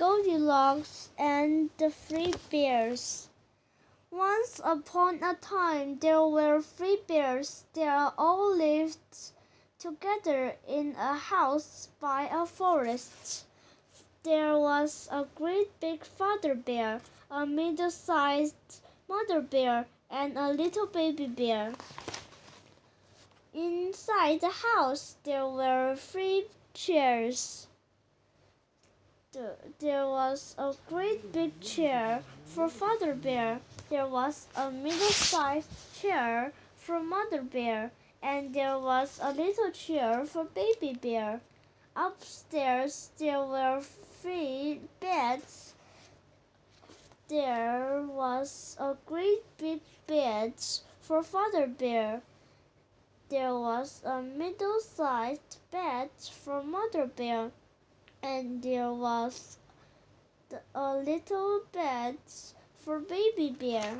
Goldilocks and the Three Bears. Once upon a time there were three bears. They all lived together in a house by a forest. There was a great big father bear, a middle-sized mother bear, and a little baby bear. Inside the house there were three chairs. There was a great big chair for Father Bear. There was a middle-sized chair for Mother Bear, and there was a little chair for Baby Bear. Upstairs there were three beds. There was a great big bed for Father Bear. There was a middle-sized bed for Mother Bear, and there was a little bed for Baby Bear.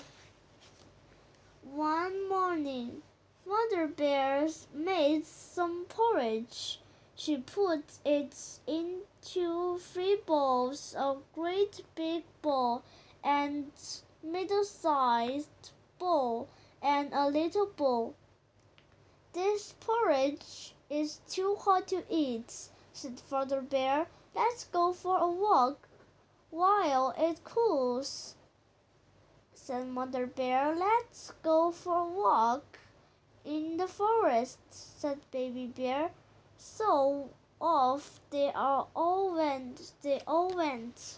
One morning, Mother Bear made some porridge. She put it into three bowls, a great big bowl, and middle-sized bowl, and a little bowl. "This porridge is too hot to eat," said Father Bear. "Let's go for a walk while it cools," said Mother Bear. "Let's go for a walk in the forest," said Baby Bear. So off they all went.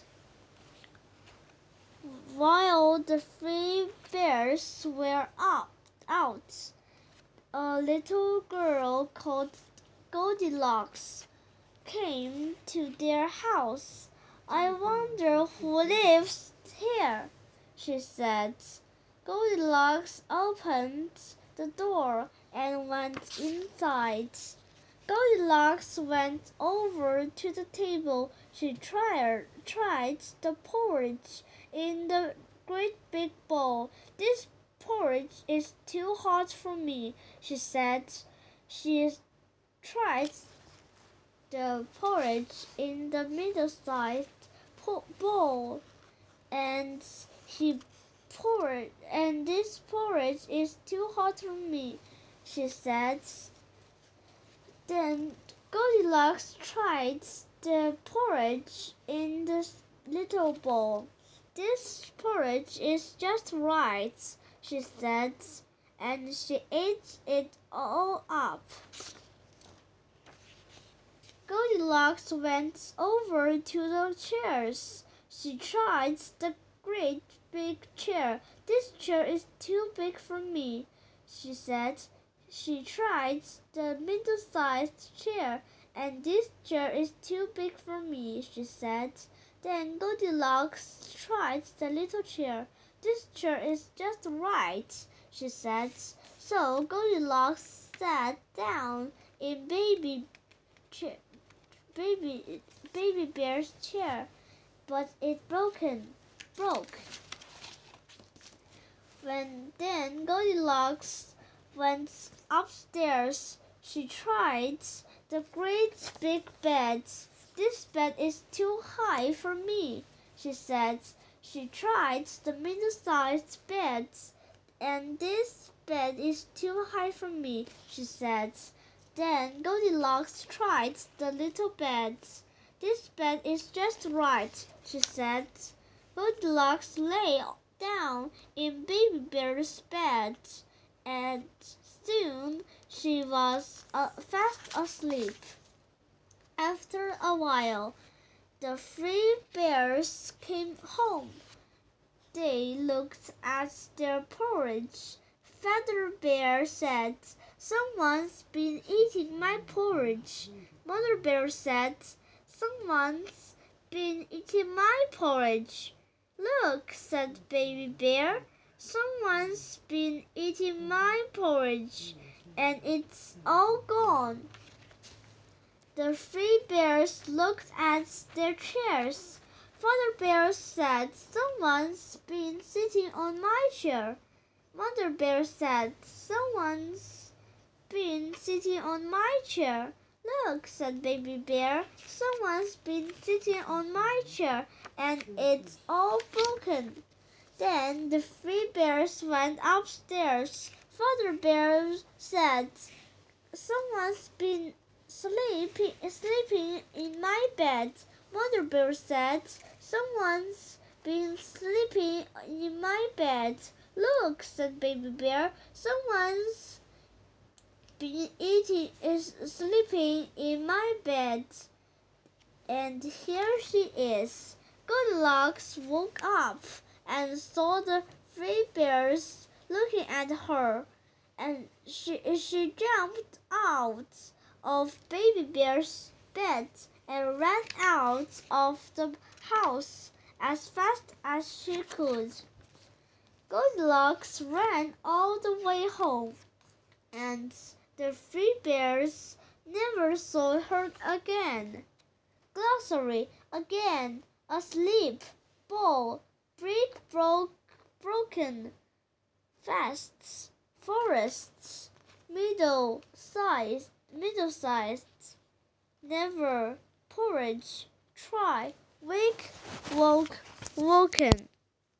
While the three bears were out, a little girl called Goldilocks came to their house. "I wonder who lives here," she said. Goldilocks opened the door and went inside. Goldilocks went over to the table. She tried the porridge in the great big bowl. "This porridge is too hot for me," she said. She tried the porridge in the middle-sized bowl, and this porridge is too hot for me," she said. Then Goldilocks tried the porridge in the little bowl. "This porridge is just right," she said, and she ate it all up. Goldilocks went over to the chairs. She tried the great big chair. "This chair is too big for me," she said. She tried the middle-sized chair, and "This chair is too big for me," she said. Then Goldilocks tried the little chair. "This chair is just right," she said. So Goldilocks sat down in Baby Bear's chair, but it broke. Then Goldilocks went upstairs. She tried the great big bed. "This bed is too high for me," she said. She tried the middle-sized bed, and "This bed is too high for me," she said. Then Goldilocks tried the little bed. "This bed is just right," she said. Goldilocks lay down in Baby Bear's bed, and soon she was fast asleep. After a while, the three bears came home. They looked at their porridge. Father Bear said, "Someone's been eating my porridge." Mother Bear said, "Someone's been eating my porridge." "Look," said Baby Bear, "someone's been eating my porridge, and it's all gone." The three bears looked at their chairs. Father Bear said, "Someone's been sitting on my chair." Mother Bear said, "Someone's been sitting on my chair." Look, said Baby Bear, someone's been sitting on my chair and it's all broken. Then the three bears went upstairs. Father Bear said, someone's been sleeping in my bed. Mother Bear said, someone's been sleeping in my bed. Look, said Baby Bear, someone's been sleeping in my bed. And here she is. Goldilocks woke up and saw the three bears looking at her, and she jumped out of Baby Bear's bed and ran out of the house as fast as she could. Goldilocks ran all the way home, and the three bears never saw her again. Glossary again, asleep, ball, brick broken, fasts, forests, middle-sized, never, porridge, try, wake, woke, woken.